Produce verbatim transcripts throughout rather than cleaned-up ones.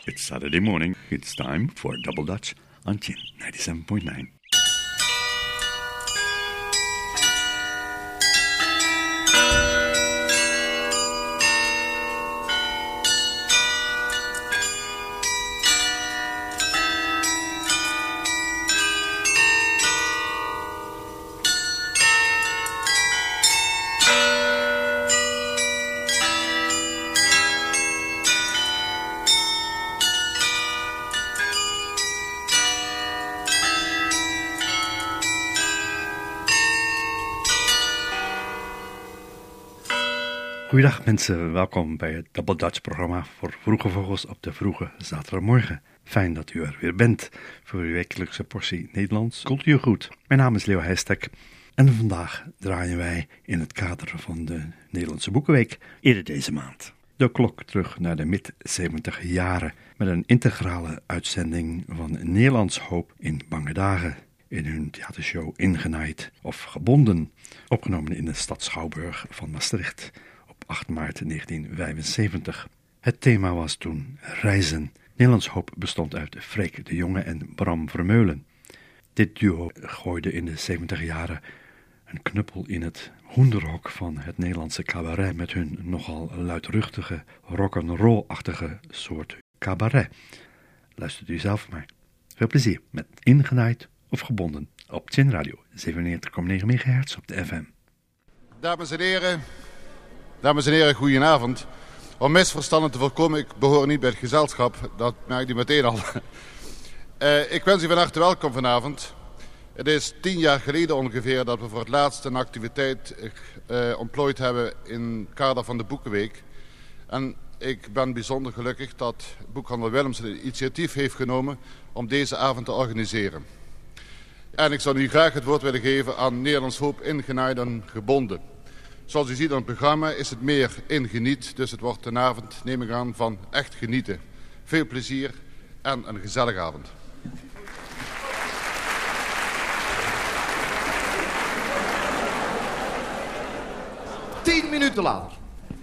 It's Saturday morning. It's time for Double Dutch on Chin ninety-seven point nine. Goeiedag mensen, welkom bij het Double Dutch programma voor vroege vogels op de vroege zaterdagmorgen. Fijn dat u er weer bent voor uw wekelijkse portie Nederlands cultuurgoed. Mijn naam is Leo Heijstek en vandaag draaien wij in het kader van de Nederlandse Boekenweek eerder deze maand de klok terug naar de mid-zeventig jaren met een integrale uitzending van Nederlands Hoop in Bange Dagen in hun theatershow Ingenaaid of Gebonden, opgenomen in de stad Schouwburg van Maastricht op acht maart negentien vijfenzeventig. Het thema was toen reizen. Nederlands Hoop bestond uit Freek de Jonge en Bram Vermeulen. Dit duo gooide in de zeventig jaren een knuppel in het hoenderhok van het Nederlandse cabaret met hun nogal luidruchtige, rock'n'roll-achtige soort cabaret. Luistert u zelf maar. Veel plezier met Ingenaaid of Gebonden op Chin Radio zevenennegentig komma negen megahertz op de F M. Dames en heren, dames en heren, goedenavond. Om misverstanden te voorkomen, ik behoor niet bij het gezelschap, dat merkt u meteen al. uh, ik wens u van harte welkom vanavond. Het is tien jaar geleden ongeveer dat we voor het laatst een activiteit uh, ontplooid hebben in het kader van de Boekenweek. En ik ben bijzonder gelukkig dat Boekhandel Willems het initiatief heeft genomen om deze avond te organiseren. En ik zou nu graag het woord willen geven aan Nederlands Hoop Ingenaaid en Gebonden. Zoals u ziet aan het programma is het meer ingeniet, dus het wordt een avond, neem ik aan, van echt genieten. Veel plezier en een gezellige avond. Tien minuten later.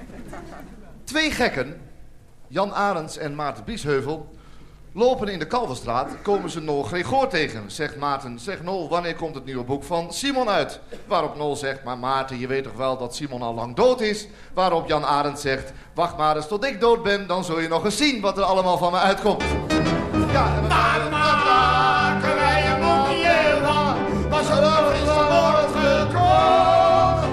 Twee gekken, Jan Arends en Maarten Biesheuvel, lopen in de Kalverstraat, komen ze Nol Gregor tegen. Zegt Maarten, zeg Nol, wanneer komt het nieuwe boek van Simon uit? Waarop Nol zegt, maar Maarten, je weet toch wel dat Simon al lang dood is? Waarop Jan Arends zegt, wacht maar eens tot ik dood ben, dan zul je nog eens zien wat er allemaal van me uitkomt. Ja, en dan maken wij een boekje van, was er nog eens wordt gekocht.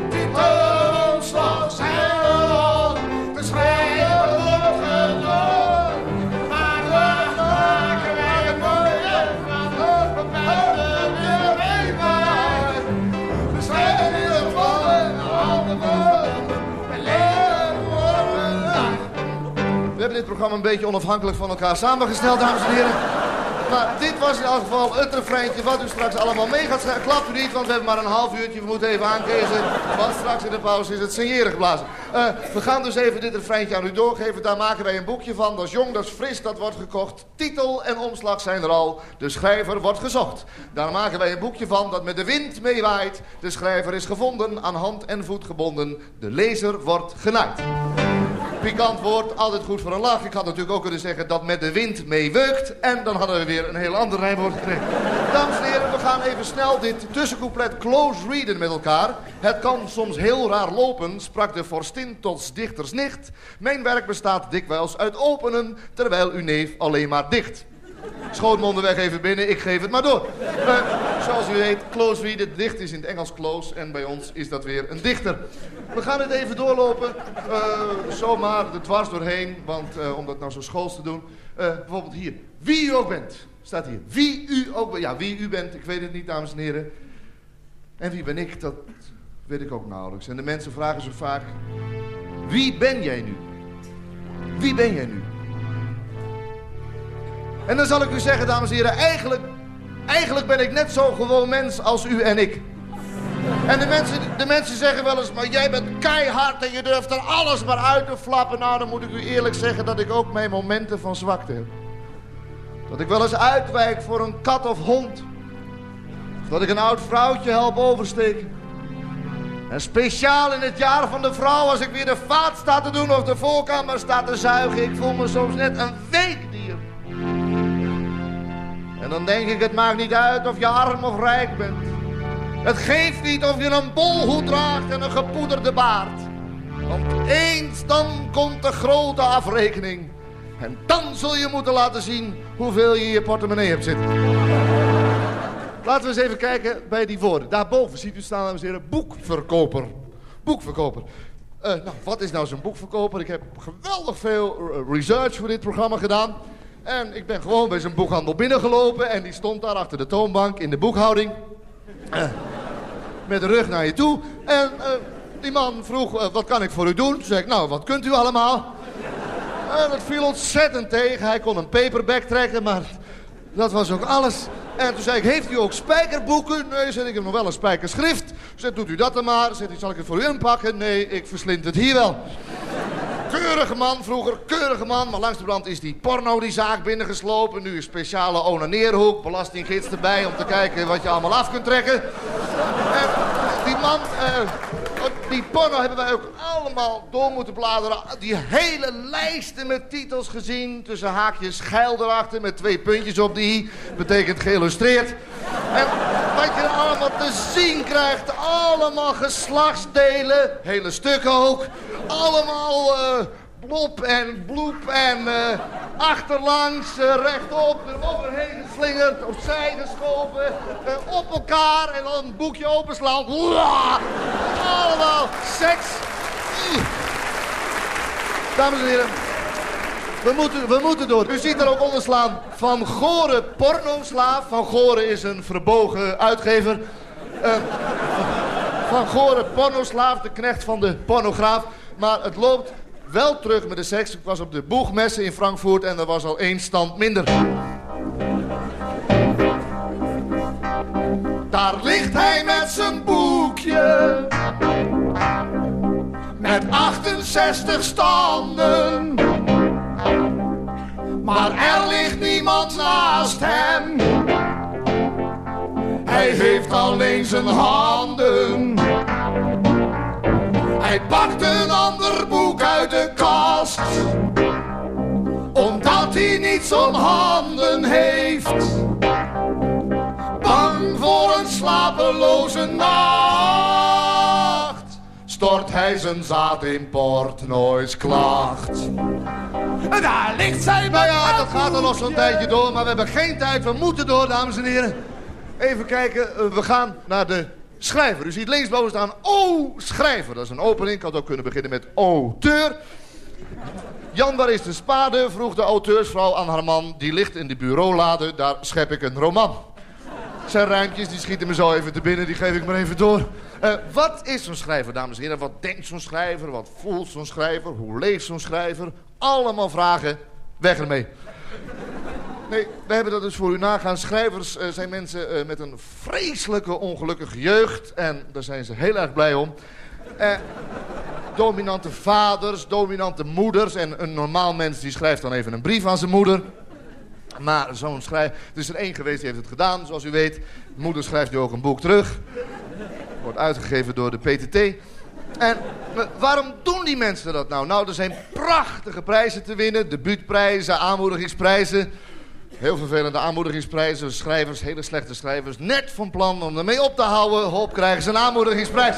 Titel omslag zijn er al, de schrijver wordt gedood. Maar we maken wij een boekje van, we bellen weer mee maar. De schrijver vallen, alle woorden, we leren worden. We hebben dit programma een beetje onafhankelijk van elkaar samengesteld, dames en heren. Maar dit was in elk geval het refreintje wat u straks allemaal mee gaat schrijven. Klapt u niet, want we hebben maar een half uurtje. We moeten even aankezen, want straks in de pauze is het signeren geblazen. Uh, we gaan dus even dit refreintje aan u doorgeven. Daar maken wij een boekje van. Dat is jong, dat is fris, dat wordt gekocht. Titel en omslag zijn er al. De schrijver wordt gezocht. Daar maken wij een boekje van dat met de wind meewaait. De schrijver is gevonden, aan hand en voet gebonden. De lezer wordt genaaid. Pikant woord, altijd goed voor een lach. Ik had natuurlijk ook kunnen zeggen dat met de wind meeweukt. En dan hadden we weer een heel ander rijmwoord gekregen. Dames en heren, we gaan even snel dit tussencouplet close readen met elkaar. Het kan soms heel raar lopen, sprak de vorstin tot dichters nicht. Mijn werk bestaat dikwijls uit openen, terwijl uw neef alleen maar dicht. Schoonmonden weg even binnen, ik geef het maar door. Uh, zoals u weet, close readen, dicht is in het Engels close en bij ons is dat weer een dichter. We gaan het even doorlopen, uh, zomaar er dwars doorheen, want uh, om dat nou zo schools te doen. Uh, bijvoorbeeld hier, wie u ook bent, staat hier. Wie u ook bent, ja wie u bent, ik weet het niet dames en heren. En wie ben ik, dat weet ik ook nauwelijks. En de mensen vragen zo vaak, wie ben jij nu? Wie ben jij nu? En dan zal ik u zeggen, dames en heren, eigenlijk, eigenlijk ben ik net zo'n gewoon mens als u en ik. En de mensen, de mensen zeggen wel eens, maar jij bent keihard en je durft er alles maar uit te flappen. Nou, dan moet ik u eerlijk zeggen dat ik ook mijn momenten van zwakte heb. Dat ik wel eens uitwijk voor een kat of hond. Of dat ik een oud vrouwtje help oversteken. En speciaal in het jaar van de vrouw, als ik weer de vaat sta te doen of de voorkamer sta te zuigen, ik voel me soms net een week En dan denk ik, het maakt niet uit of je arm of rijk bent. Het geeft niet of je een bolhoed draagt en een gepoederde baard. Want eens dan komt de grote afrekening. En dan zul je moeten laten zien hoeveel je in je portemonnee hebt zitten. Laten we eens even kijken bij die woorden. Daarboven ziet u staan, dames en heren, boekverkoper. Boekverkoper. Uh, nou, wat is nou zo'n boekverkoper? Ik heb geweldig veel research voor dit programma gedaan. En ik ben gewoon bij zo'n boekhandel binnengelopen. En die stond daar achter de toonbank in de boekhouding. Uh, met de rug naar je toe. En uh, die man vroeg, uh, wat kan ik voor u doen? Toen zei ik, nou, wat kunt u allemaal? En dat viel ontzettend tegen. Hij kon een paperback trekken, maar dat was ook alles. En toen zei ik, heeft u ook spijkerboeken? Nee, zei ik, ik heb nog wel een spijkerschrift. Zei, doet u dat dan maar. Zei, zal ik het voor u inpakken? Nee, ik verslind het hier wel. Keurige man, vroeger keurige man. Maar langs de brand is die porno die zaak binnengeslopen. Nu een speciale onaneerhoek, belastinggids erbij om te kijken wat je allemaal af kunt trekken. En die man, uh, die porno hebben wij ook allemaal door moeten bladeren. Die hele lijsten met titels gezien. Tussen haakjes geil erachter met twee puntjes op die. Betekent geïllustreerd. En wat je allemaal te zien krijgt. Allemaal geslachtsdelen. Hele stukken ook. Allemaal uh, blop en bloep en uh, achterlangs, uh, rechtop, eroverheen geslingerd, opzij geschoven, uh, op elkaar en dan een boekje openslaan. Uah! Allemaal seks. Dames en heren, we moeten, we moeten door. U ziet er ook onder slaan Van Goren pornoslaaf. Van Goren is een verbogen uitgever. Uh, Van Goren pornoslaaf, de knecht van de pornograaf. Maar het loopt wel terug met de seks. Ik was op de Boegmesse in Frankfurt en er was al één stand minder. Daar ligt hij met zijn boekje. Met achtenzestig standen. Maar er ligt niemand naast hem. Hij heeft alleen zijn handen. Hij pakt een ander boek uit de kast. Omdat hij niet zo'n handen heeft. Bang voor een slapeloze nacht. Stort hij zijn zaad in Portnoy's klacht. En daar ligt zij bij. Nou ja, dat gaat er nog zo'n tijdje door. Maar we hebben geen tijd, we moeten door, dames en heren. Even kijken, we gaan naar de schrijver. U ziet linksboven staan, O, schrijver. Dat is een opening, ik had ook kunnen beginnen met auteur. Jan, waar is de spade? Vroeg de auteursvrouw aan haar man. Die ligt in de bureaulade, daar schep ik een roman. Zijn ruimtjes, die schieten me zo even te binnen, die geef ik maar even door. Uh, wat is zo'n schrijver, dames en heren? Wat denkt zo'n schrijver? Wat voelt zo'n schrijver? Hoe leeft zo'n schrijver? Allemaal vragen, weg ermee. Nee, we hebben dat dus voor u nagaan. Schrijvers uh, zijn mensen uh, met een vreselijke ongelukkige jeugd. En daar zijn ze heel erg blij om. Uh, dominante vaders, dominante moeders. En een normaal mens die schrijft dan even een brief aan zijn moeder. Maar zo'n schrijver... Er is er één geweest die heeft het gedaan, zoals u weet. De moeder schrijft nu ook een boek terug. Wordt uitgegeven door de P T T. En uh, waarom doen die mensen dat nou? Nou, er zijn prachtige prijzen te winnen. Debuutprijzen, aanmoedigingsprijzen. Heel vervelende aanmoedigingsprijzen. Schrijvers, hele slechte schrijvers, net van plan om ermee op te houden. Hop, krijgen ze een aanmoedigingsprijs.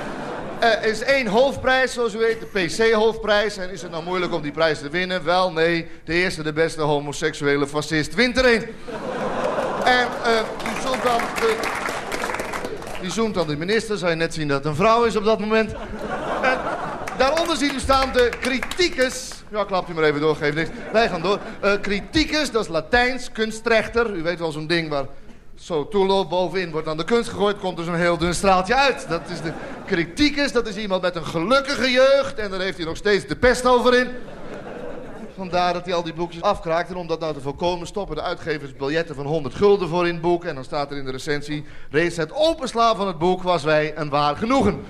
Er uh, is één hoofdprijs, zoals u weet, de P C-hoofdprijs. En is het nou moeilijk om die prijs te winnen? Wel, nee, de eerste, de beste homoseksuele fascist wint er een. En uh, die zoent dan de... Die zoent dan de minister, zou je net zien dat het een vrouw is op dat moment. En daaronder ziet u staan de criticus. Ja, klapt u maar even door, geef niks. Wij gaan door. Uh, criticus, dat is Latijns, kunstrechter. U weet wel zo'n ding waar zo toeloopt, bovenin wordt aan de kunst gegooid, komt er zo'n heel dun straaltje uit. Dat is de criticus, dat is iemand met een gelukkige jeugd. En daar heeft hij nog steeds de pest over in. Vandaar dat hij al die boekjes afkraakt. En om dat nou te voorkomen stoppen de uitgevers biljetten van honderd gulden voor in het boek. En dan staat er in de recensie: reeds het openslaan van het boek was wij een waar genoegen.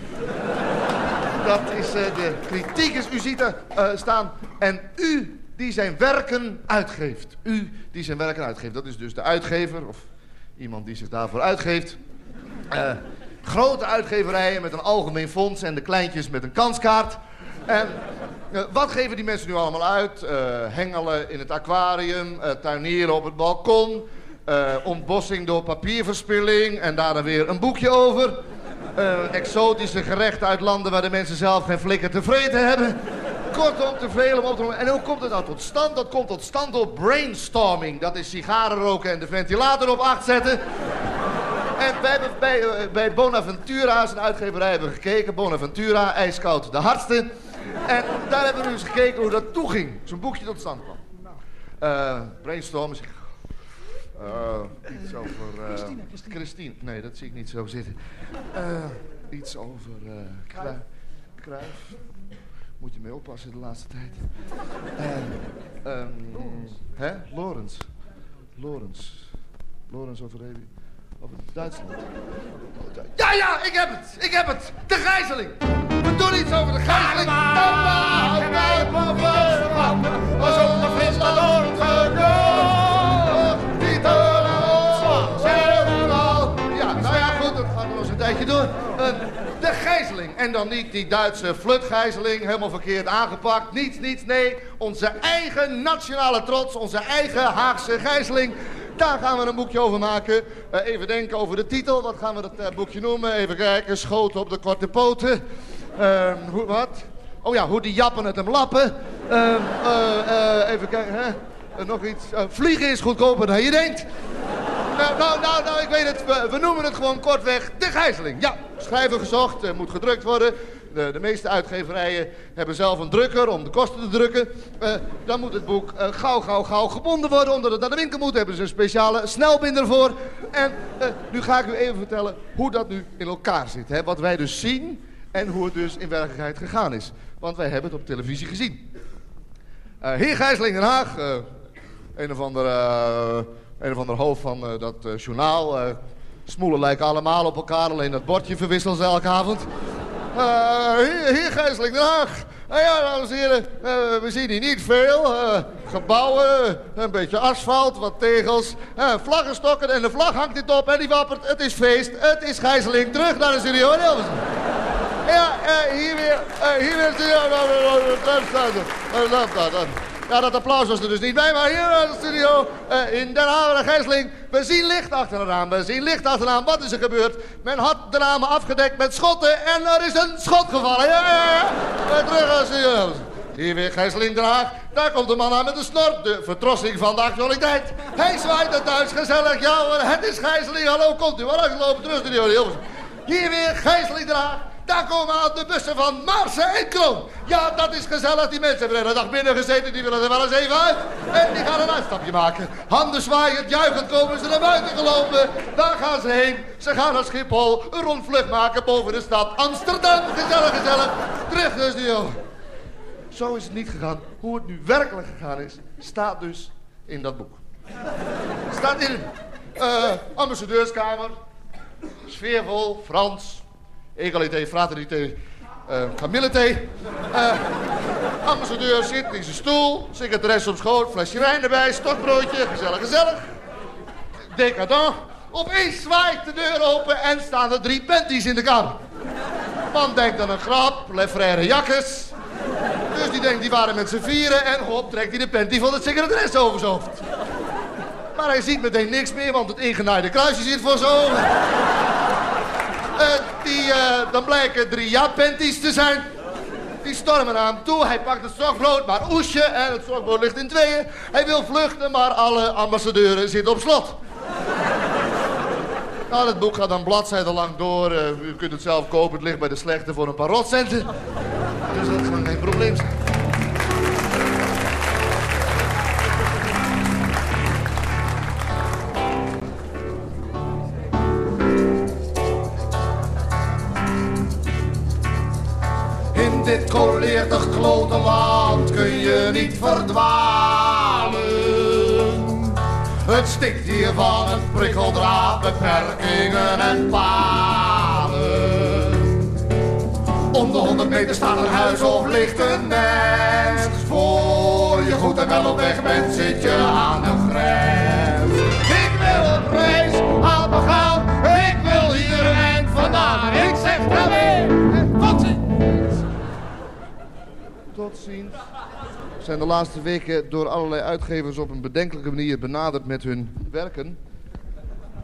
Dat is uh, de criticus. U ziet er uh, staan. En u die zijn werken uitgeeft. U die zijn werken uitgeeft. Dat is dus de uitgever of iemand die zich daarvoor uitgeeft. Uh, grote uitgeverijen met een algemeen fonds en de kleintjes met een kanskaart. En uh, wat geven die mensen nu allemaal uit? Uh, hengelen in het aquarium, uh, tuinieren op het balkon, Uh, ontbossing door papierverspilling en daar dan weer een boekje over. Uh, exotische gerechten uit landen waar de mensen zelf geen flikker te vreten hebben. Kortom, te veel om op te noemen. En hoe komt het nou tot stand? Dat komt tot stand door brainstorming. Dat is sigaren roken en de ventilator op acht zetten. En bij, bij, bij Bonaventura, zijn uitgeverij, hebben we gekeken. Bonaventura, ijskoud de hardste. En daar hebben we nu eens gekeken hoe dat toeging. Zo'n boekje tot stand kwam. Uh, brainstormen. Uh, iets over... Uh, Christine, Christine. Christine. Nee, dat zie ik niet zo zitten. Uh, iets over... Uh, Kruif. Kruif. Moet je mee oppassen de laatste tijd. Uh, um, hè? Lorenz. Lorenz. Lorenz over, over Duitsland. Ja, ja, ik heb het. Ik heb het. De gijzeling. We doen iets over de gijzeling. Ja, nou ja, goed, dat gaat nog eens een tijdje door. Uh, de gijzeling. En dan niet die Duitse flutgijzeling, helemaal verkeerd aangepakt. Niets, niets, nee. Onze eigen nationale trots, onze eigen Haagse gijzeling. Daar gaan we een boekje over maken. Uh, even denken over de titel. Wat gaan we dat uh, boekje noemen? Even kijken. Schoten op de korte poten. Uh, hoe, wat? Oh ja, hoe die jappen het hem lappen. Uh, uh, uh, even kijken, hè? Uh, nog iets. Uh, vliegen is goedkoper dan je denkt. Nou, nou, nou, nou, ik weet het. We, we noemen het gewoon kortweg de gijzeling. Ja, schrijver gezocht. Uh, moet gedrukt worden. De, de meeste uitgeverijen hebben zelf een drukker om de kosten te drukken. Uh, dan moet het boek uh, gauw, gauw, gauw gebonden worden. Omdat het naar de winkel moet, hebben ze een speciale snelbinder voor. En uh, nu ga ik u even vertellen hoe dat nu in elkaar zit. Hè? Wat wij dus zien en hoe het dus in werkelijkheid gegaan is. Want wij hebben het op televisie gezien. Uh, heer Gijzeling Den Haag, uh, een of ander, uh, een of ander hoofd van uh, dat uh, journaal. Uh, smoelen lijken allemaal op elkaar, alleen dat bordje verwisselen ze elke avond. Uh, hier, hier Gijzeling Den Haag. Uh, ja, dames en heren, uh, we zien hier niet veel. Uh, gebouwen, een beetje asfalt, wat tegels, uh, vlaggenstokken en de vlag hangt dit op en die wappert. Het is feest, het is Gijzeling. Terug naar de studio. Ja, uh, hier weer, uh, hier weer, ja, dat applaus was er dus niet bij, maar hier naar de studio uh, in Den Haag, de Gijzeling. We zien licht achter de raam, we zien licht achter de raam. Wat is er gebeurd? Men had de ramen afgedekt met schotten en er is een schot gevallen. Ja, ja, ja. Uh, terug naar de studio. Hier weer Gijzeling Den Haag. Daar komt de man aan met de snor. De vertrossing van de actualiteit. Hij zwaait naar thuis, gezellig. Ja hoor, het is Gijzeling. Hallo, komt u maar uitgelopen. Terug naar de studio. Hier weer Gijzeling Den Haag. Daar komen aan de bussen van Maarsen en Kroon. Ja, dat is gezellig. Die mensen hebben de hele dag binnen gezeten. Die willen er wel eens even uit. En die gaan een uitstapje maken. Handen zwaaien, juichend komen ze naar buiten gelopen. Daar gaan ze heen. Ze gaan naar Schiphol. Een rondvlucht maken boven de stad Amsterdam. Gezellig, gezellig. Terug naar de studio. Zo is het niet gegaan. Hoe het nu werkelijk gegaan is, staat dus in dat boek. Staat in uh, ambassadeurskamer. Sfeervol, Frans. Egalité, fraternité, uh, kamillité. Uh, ambassadeur zit in zijn stoel, secretaresse op schoot, flesje wijn erbij, stokbroodje, gezellig, gezellig. Decadent. Opeens zwaait de deur open en staan er drie panties in de kamer. Man denkt aan een grap, Le Frère Jakkes. Dus die denkt, die waren met z'n vieren en hop, trekt hij de panty van de secretaresse over zijn hoofd. Maar hij ziet meteen niks meer, want het ingenaaide kruisje zit voor zijn ogen. Uh, die, uh, dan blijken drie ja-panties te zijn. Die stormen naar hem toe. Hij pakt het stokbrood, maar oesje. En het stokbrood ligt in tweeën. Hij wil vluchten, maar alle ambassadeuren zitten op slot. Nou, het boek gaat dan bladzijdenlang door. Uh, u kunt het zelf kopen. Het ligt bij de slechte voor een paar rotcenten. Dus dat kan geen probleem zijn. Dit koleertig klote land kun je niet verdwalen. Het stikt hier van het prikkeldraad, beperkingen en palen. Om de honderd meter staat een huis of ligt een nest. Voor je goed en wel op weg bent, zit je aan de grens. Ik wil op reis, haal me gauw. Ik wil hier een eind vandaan. Ik zeg wel weer, tot ziens. Tot ziens. We zijn de laatste weken door allerlei uitgevers op een bedenkelijke manier benaderd met hun werken.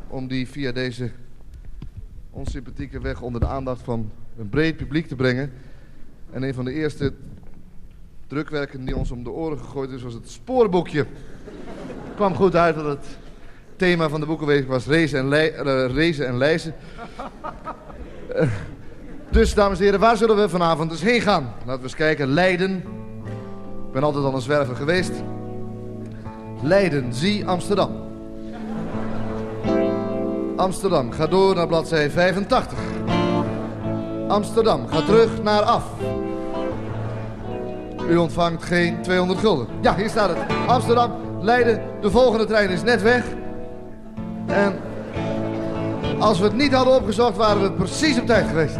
om die via deze onsympathieke weg onder de aandacht van een breed publiek te brengen. En een van de eerste drukwerken die ons om de oren gegooid is, was het spoorboekje. Het kwam goed uit dat het thema van de boekenweek was Rezen en, lei, uh, Rezen en Lijzen. Uh, dus, dames en heren, waar zullen we vanavond dus heen gaan? Laten we eens kijken. Leiden. Ik ben altijd al een zwerver geweest. Leiden, zie Amsterdam. Amsterdam, ga door naar bladzij vijfentachtig. Amsterdam, ga terug naar af. U ontvangt geen tweehonderd gulden. Ja, hier staat het. Amsterdam, Leiden, de volgende trein is net weg. En als we het niet hadden opgezocht, waren we precies op tijd geweest.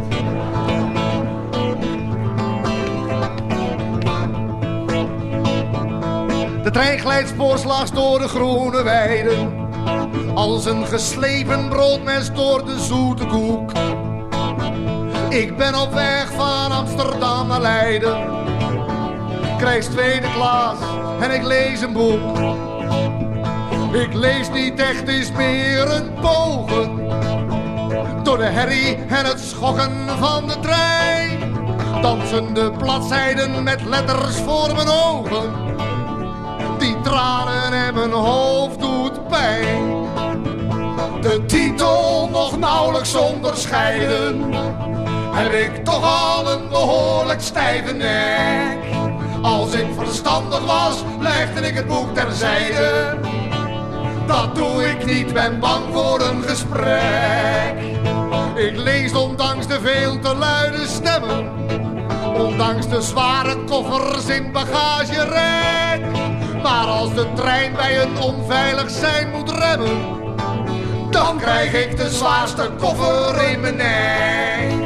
De trein glijdt spoorslags door de groene weiden, als een geslepen broodmes door de zoete koek. Ik ben op weg van Amsterdam naar Leiden, krijg tweede klas en ik lees een boek. Ik lees niet echt, is meer een pogen door de herrie en het schokken van de trein. Dansende bladzijden met letters voor mijn ogen, die tranen en mijn hoofd doet pijn. De titel nog nauwelijks onderscheiden, heb ik toch al een behoorlijk stijve nek. Als ik verstandig was, legde ik het boek terzijde. Dat doe ik niet, ben bang voor een gesprek. Ik lees ondanks de veel te luide stemmen, ondanks de zware koffers in bagagerek. Maar als de trein bij een onveilig zijn moet remmen, dan krijg ik de zwaarste koffer in mijn nek.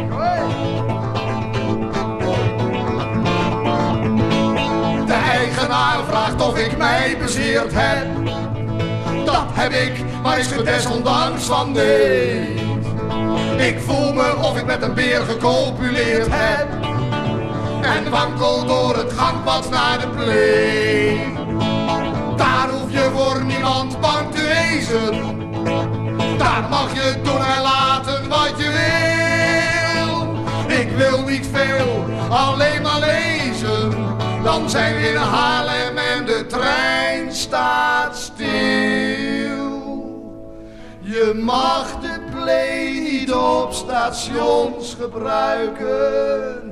De eigenaar vraagt of ik mij bezeerd heb. Dat heb ik, maar is er desondanks van nee. Ik voel me of ik met een beer gecopuleerd heb en wankel door het gangpad naar de plee. Daar hoef je voor niemand bang te wezen. Daar mag je doen en laten wat je wil. Ik wil niet veel, alleen maar lezen. Dan zijn we in Haarlem en de trein staat stil. Je mag de play niet op stations gebruiken.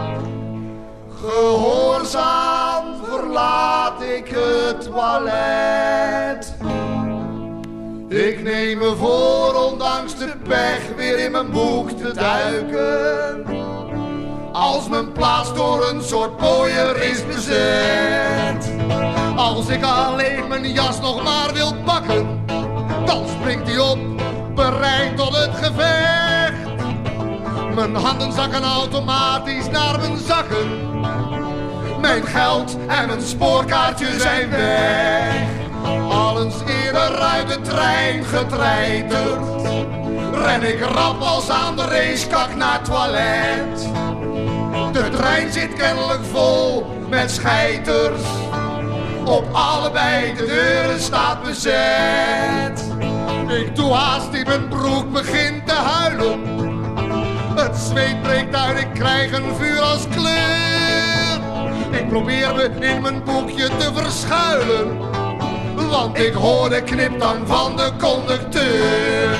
Gehoorzaam verlaat ik het toilet. Ik neem me voor ondanks de pech weer in mijn boek te duiken. Als mijn plaats door een soort pooier is bezet. Als ik alleen mijn jas nog maar wil pakken, dan springt hij op, bereid tot het gevecht. Mijn handen zakken automatisch naar mijn zakken. Mijn geld en mijn spoorkaartje zijn weg. Al eens eerder uit de trein getreiterd, ren ik rap als aan de racekak naar het toilet. De trein zit kennelijk vol met scheiters. Op allebei de deuren staat bezet. Ik doe haast in mijn broek, begin te huilen. Het zweet breekt uit, ik krijg een vuur als kleur. Ik probeer me in mijn boekje te verschuilen, want ik hoor de knip dan van de conducteur.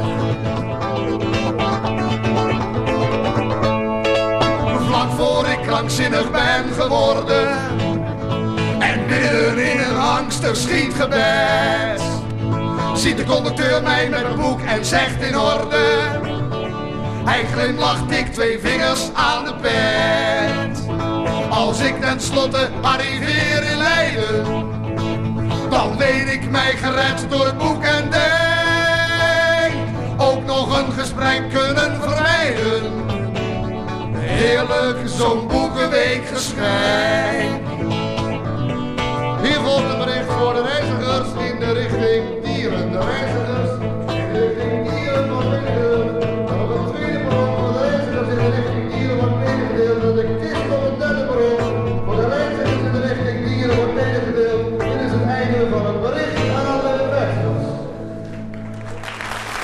Vlak voor ik krankzinnig ben geworden en midden in een angstig schietgebed, ziet de conducteur mij met een boek en zegt in orde. Hij glimlacht, ik twee vingers aan de pet. Als ik tenslotte arriveer in Leiden, dan weet ik mij gered door het boek en denk ook nog een gesprek kunnen vermijden. Heerlijk, zo'n boekenweekgeschenk. Hier volgt een bericht voor de reizigers in de richting Dieren. De reizigers in de richting Dieren van Binnengedeeld. En op het tweede perron voor de reizigers in de richting Dieren van Binnengedeeld. En de kist op het derde perron voor de reizigers in de richting Dieren van Binnengedeeld. Dit is het einde van het bericht aan alle reizigers.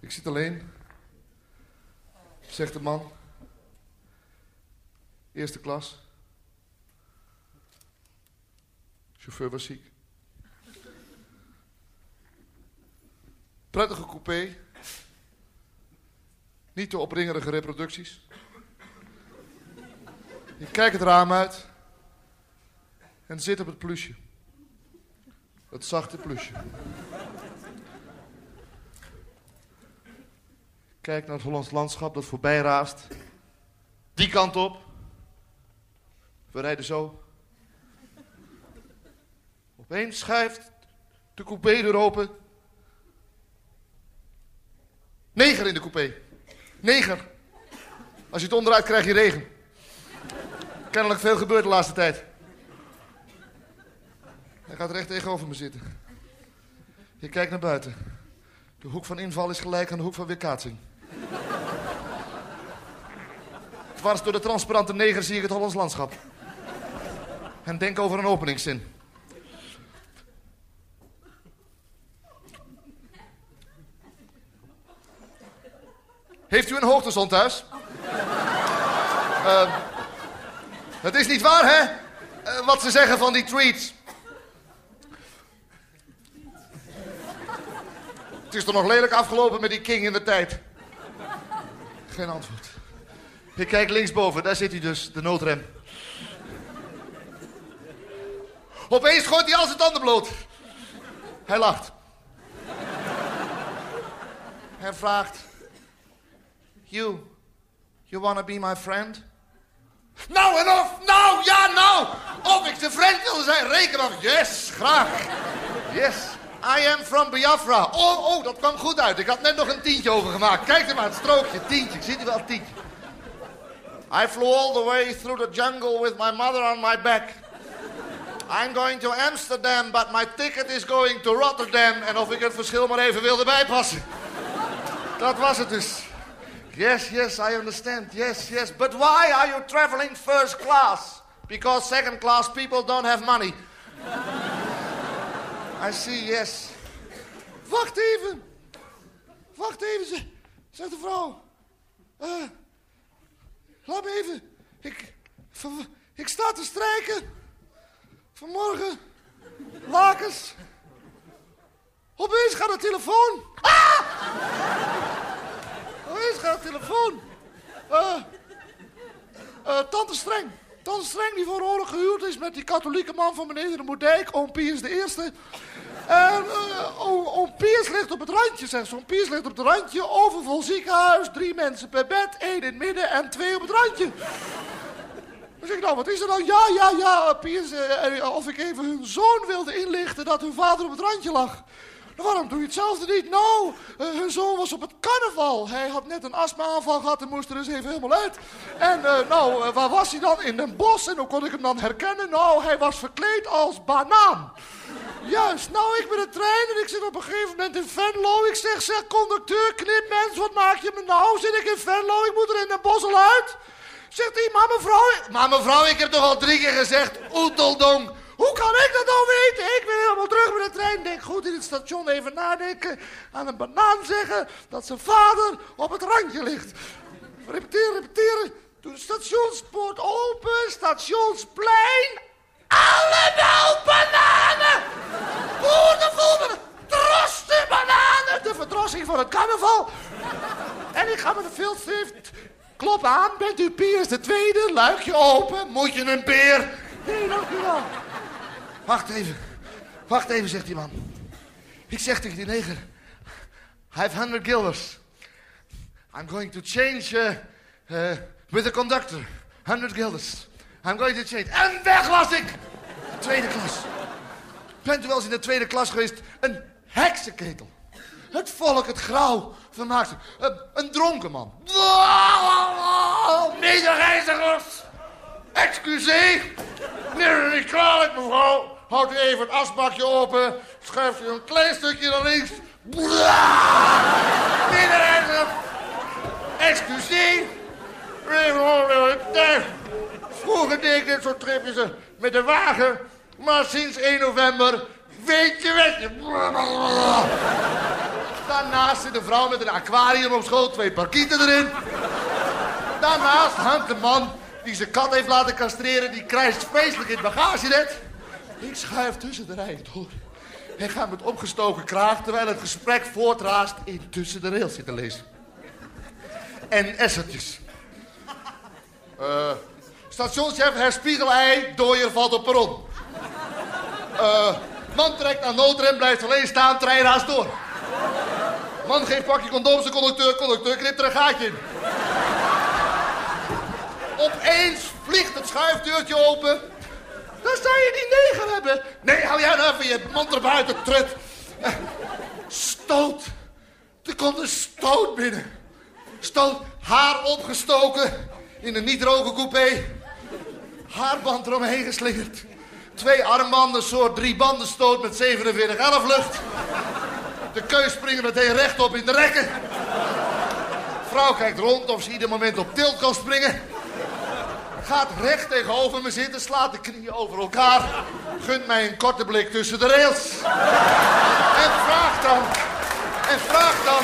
Ik zit alleen. Zegt de man. Eerste klas. Chauffeur was ziek. Prettige coupé. Niet te opringerige reproducties. Je kijkt het raam uit. En zit op het plusje. Het zachte plusje. Kijk naar het Hollands landschap dat voorbij raast. Die kant op. We rijden zo. Opeens schuift de coupé-deur open. Neger in de coupé. Neger. Als je het onderuit krijg je regen. Kennelijk veel gebeurd de laatste tijd. Hij gaat recht tegenover me zitten. Je kijkt naar buiten. De hoek van inval is gelijk aan de hoek van weerkaatsing. Dwars door de transparante neger zie ik het Hollands landschap. En denk over een openingszin. Heeft u een hoogtezon thuis? Uh, het is niet waar, hè? Uh, wat ze zeggen van die tweets. Het is toch nog lelijk afgelopen met die king in de tijd. Geen antwoord. Ik kijk linksboven, daar zit hij dus, de noodrem. Opeens gooit hij al zijn tanden bloot. Hij lacht. Hij vraagt... You, you wanna be my friend? Nou en of, nou, ja, nou. Of ik de friend wil zijn, reken af. Yes, graag. Yes, I am from Biafra. Oh, oh, dat kwam goed uit. Ik had net nog een tientje overgemaakt. Kijk er maar, het strookje, tientje. Ik zie nu wel een tientje. I flew all the way through the jungle with my mother on my back. I'm going to Amsterdam, but my ticket is going to Rotterdam. En of ik het verschil maar even wilde bijpassen. Dat was het dus. Yes, yes, I understand. Yes, yes. But why are you traveling first class? Because second class people don't have money. I see, yes. Wacht even. Wacht even, zegt de vrouw. Uh, laat me even. Ik, ik sta te strijken. Vanmorgen. Lakens. Opeens gaat de telefoon. Ah! Opeens gaat de telefoon. Uh, uh, Tante Streng. Tante Streng die voor oorlog gehuwd is met die katholieke man van meneer de Moerdijk. Oom Piers de Eerste. En uh, oom, oom Piers ligt op het randje, zegt ze. Oom Piers ligt op het randje. Overvol ziekenhuis. Drie mensen per bed. één in het midden en twee op het randje. Dan zeg ik, nou, wat is er dan? Ja, ja, ja, Piers, uh, of ik even hun zoon wilde inlichten dat hun vader op het randje lag. Nou, waarom doe je hetzelfde niet? Nou, uh, hun zoon was op het carnaval. Hij had net een astma-aanval gehad en moest er eens even helemaal uit. En uh, nou, uh, waar was hij dan? In een bos. En hoe kon ik hem dan herkennen? Nou, hij was verkleed als banaan. Juist, nou, ik ben de trein en ik zit op een gegeven moment in Venlo. Ik zeg, zeg, conducteur, knipmens, wat maak je me nou? Zit ik in Venlo, ik moet er in een bos al uit. Zegt hij, maar mevrouw... Maar mevrouw, ik heb toch al drie keer gezegd, oeteldonk. Hoe kan ik dat nou weten? Ik ben helemaal terug met de trein. Denk goed in het station even nadenken. Aan een banaan zeggen dat zijn vader op het randje ligt. Repeteren, repeteren. Doe de stationspoort open. Stationsplein. Allemaal bananen. Boerdevoer. Droste bananen. De verdrossing van het carnaval. En ik ga met de viltstift. Klop aan. Bent u Piers de Tweede? Luikje open. Moet je een beer? Nee, dank u wel. Wacht even. Wacht even, zegt die man. Ik zeg tegen die neger. I have hundred guilders. I'm going to change uh, uh, with the conductor. Hundred guilders. I'm going to change. En weg was ik. Tweede klas. Bent u wel eens in de tweede klas geweest? Een heksenketel. Het volk, het grauw, vermaakt zich. Uh, een dronken man. Medereizigers. Excuseer. Neem me niet kwalijk, mevrouw. Houdt u even het asbakje open. Schuift u een klein stukje naar links. Medereizigers. Excuseer. Vroeger deed ik dit soort tripjes met de wagen. Maar sinds één november weet je, weet je. Daarnaast zit een vrouw met een aquarium op schoot, twee parkieten erin. Daarnaast hangt een man die zijn kat heeft laten castreren. Die krijgt feestelijk in het bagagenet. Ik schuif tussen de rijen door. En ga met opgestoken kraag, terwijl het gesprek voortraast, in tussen de rails zitten lezen. En essertjes. Uh, stationschef herspiegelei, dooier valt op perron. Uh, man trekt aan noodrem, blijft alleen staan, trein raast door. Man geeft pakje condooms, de conducteur, conducteur knipt er een gaatje in. Opeens vliegt het schuifdeurtje open. Dan zou je die neger hebben. Nee, hou jij nou even je mond erbuiten, trut. Uh, stoot. Er komt een stoot binnen. Stoot, haar opgestoken in een niet-roken coupé. Haarband eromheen geslingerd. Twee armbanden, soort drie banden stoot met zevenenveertig elf lucht. De keus springen meteen rechtop in de rekken. Vrouw kijkt rond of ze ieder moment op tilt kan springen. Gaat recht tegenover me zitten, slaat de knieën over elkaar. Gunt mij een korte blik tussen de rails. En vraagt dan... En vraagt dan...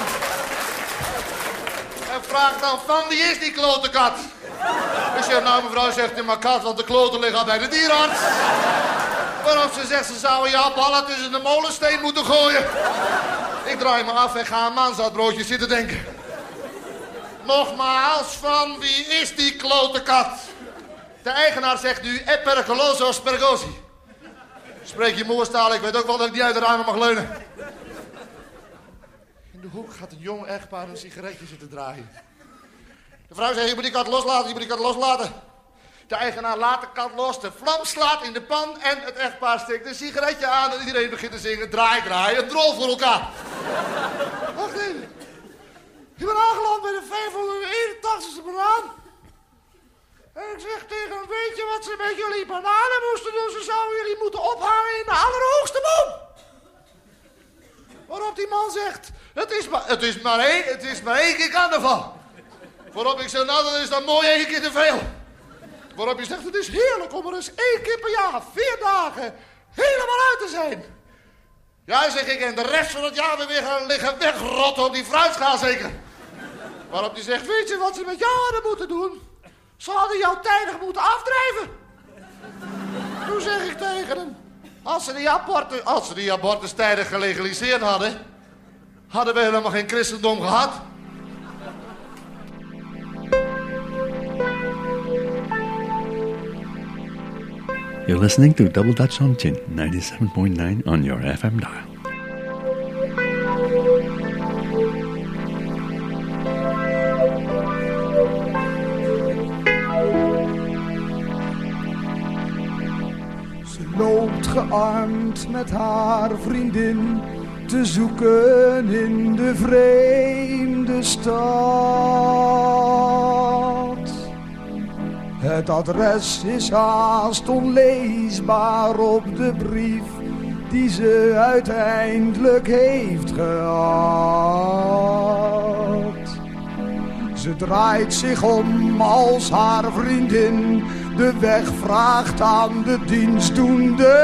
En vraagt dan van wie is die klote kat? Ik zeg, nou mevrouw, zegt u maar kat, want de kloten liggen al bij de dierenarts. Waarop ze zegt, ze zou je ballen tussen de molensteen moeten gooien. Ik draai me af en ga aan maanzatbroodje zitten denken. Nogmaals, van wie is die klote kat? De eigenaar zegt nu, e pericoloso spergosi. Spreek je moerstaal, ik weet ook wel dat ik niet uit de ramen mag leunen. In de hoek gaat een jong echtpaar een sigaretje zitten draaien. De vrouw zegt, je moet die kat loslaten, je moet die kat loslaten. De eigenaar laat de kat los, de vlam slaat in de pan en het echtpaar steekt een sigaretje aan en iedereen begint te zingen, draai, draai, een drol voor elkaar. Wacht even. Ik ben aangeland bij de vijfhonderdeenentachtigste banaan. En ik zeg tegen hem, weet je wat ze met jullie bananen moesten doen? Ze zouden jullie moeten ophangen in de allerhoogste boom. Waarop die man zegt, het is maar, het is maar, één, het is maar één keer carnaval. Waarop ik zeg, nou dat is dan mooi één keer te veel. Waarop je zegt, het is heerlijk om er eens één keer per jaar, vier dagen, helemaal uit te zijn. Ja, zeg ik, en de rest van het jaar weer gaan liggen wegrotten op die fruitschaal zeker. Waarop hij zegt, weet je wat ze met jou hadden moeten doen? Ze hadden jou tijdig moeten afdrijven. Toen zeg ik tegen hem, als ze die abortus, als ze die abortus tijdig gelegaliseerd hadden, hadden we helemaal geen christendom gehad. You're listening to Double Dutch on Chin, ninety-seven point nine on your F M dial. Ze loopt gearmd met haar vriendin te zoeken in de vreemde stad. Het adres is haast onleesbaar op de brief die ze uiteindelijk heeft gehad. Ze draait zich om als haar vriendin de weg vraagt aan de dienstdoende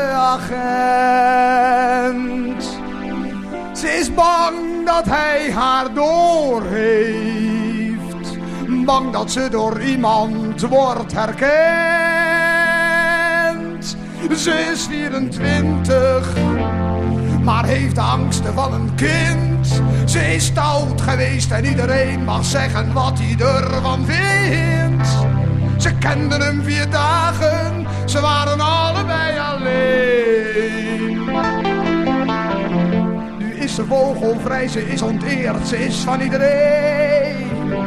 agent. Ze is bang dat hij haar doorheeft. Bang dat ze door iemand wordt herkend. Ze is vierentwintig, maar heeft de angsten van een kind. Ze is stout geweest en iedereen mag zeggen wat hij ervan vindt. Ze kenden hem vier dagen, ze waren allebei alleen. Nu is ze vogelvrij, ze is onteerd, ze is van iedereen.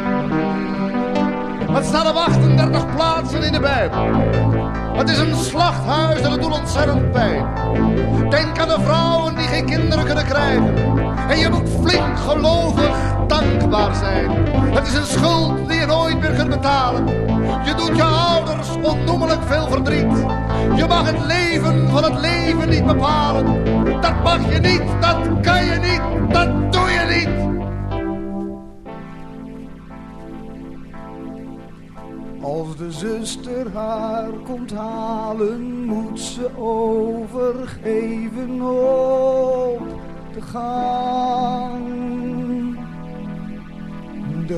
Het staat op achtendertig plaatsen in de Bijbel. Het is een slachthuis en het doet ontzettend pijn. Denk aan de vrouwen die geen kinderen kunnen krijgen. En je moet flink gelovig dankbaar zijn. Het is een schuld die je nooit meer kunt betalen. Je doet je ouders onnoemelijk veel verdriet. Je mag het leven van het leven niet bepalen. Dat mag je niet, dat kan je niet, dat doe je niet. Als de zuster haar komt halen, moet ze overgeven op de gang.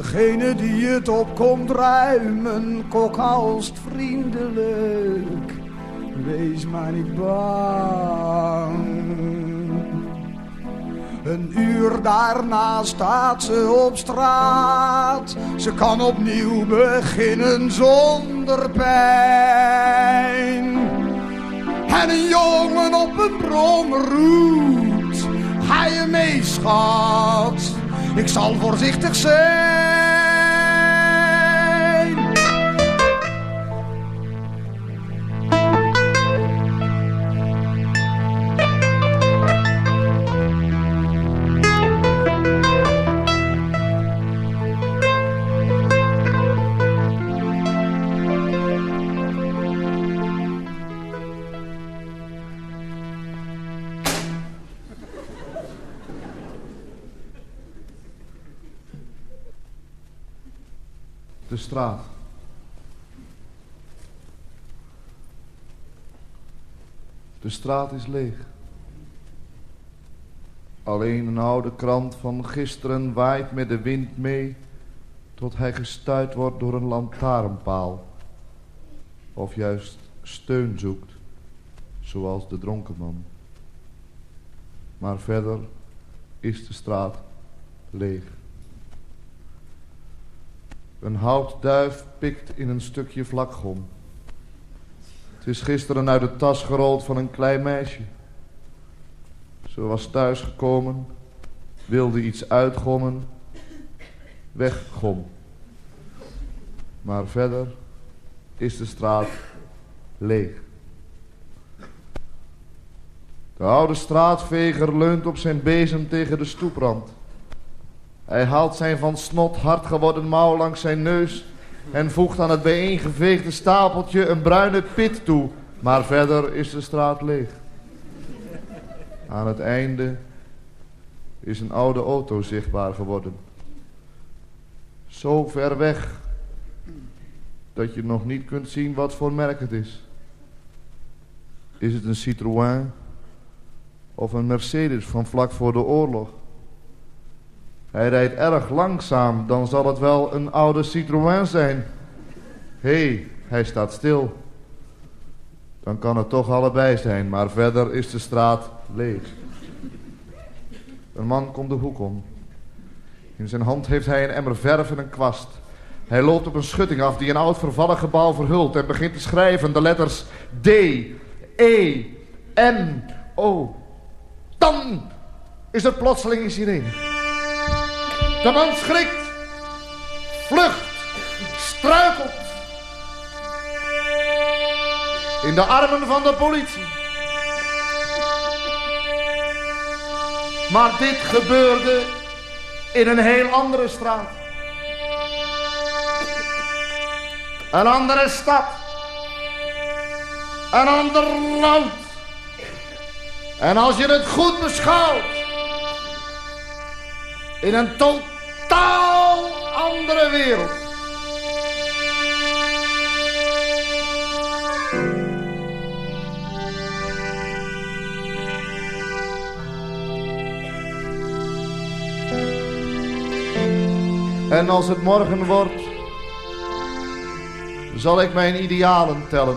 degene die het op komt ruimen, kokhalst vriendelijk. Wees maar niet bang. Een uur daarna staat ze op straat. Ze kan opnieuw beginnen zonder pijn. En een jongen op een brommer roept: ga je mee, schat? Ik zal voorzichtig zijn. De straat. De straat is leeg. Alleen een oude krant van gisteren waait met de wind mee, tot hij gestuit wordt door een lantaarnpaal. Of juist steun zoekt, zoals de dronken man. Maar verder is de straat leeg. Een houtduif pikt in een stukje vlakgom. Het is gisteren uit de tas gerold van een klein meisje. Ze was thuisgekomen, wilde iets uitgommen, weggom. Maar verder is de straat leeg. De oude straatveger leunt op zijn bezem tegen de stoeprand. Hij haalt zijn van snot hard geworden mouw langs zijn neus en voegt aan het bijeengeveegde stapeltje een bruine pit toe. Maar verder is de straat leeg. Aan het einde is een oude auto zichtbaar geworden. Zo ver weg dat je nog niet kunt zien wat voor merk het is. Is het een Citroën of een Mercedes van vlak voor de oorlog? Hij rijdt erg langzaam, dan zal het wel een oude Citroën zijn. Hé, hey, hij staat stil. Dan kan het toch allebei zijn, maar verder is de straat leeg. Een man komt de hoek om. In zijn hand heeft hij een emmer verf en een kwast. Hij loopt op een schutting af die een oud vervallen gebouw verhult en begint te schrijven de letters D, E, N, O. Dan is er plotseling een sirene. De man schrikt, vlucht, struikelt. In de armen van de politie. Maar dit gebeurde in een heel andere straat. Een andere stad. Een ander land. En als je het goed beschouwt, in een totaal andere wereld. En als het morgen wordt, zal ik mijn idealen tellen.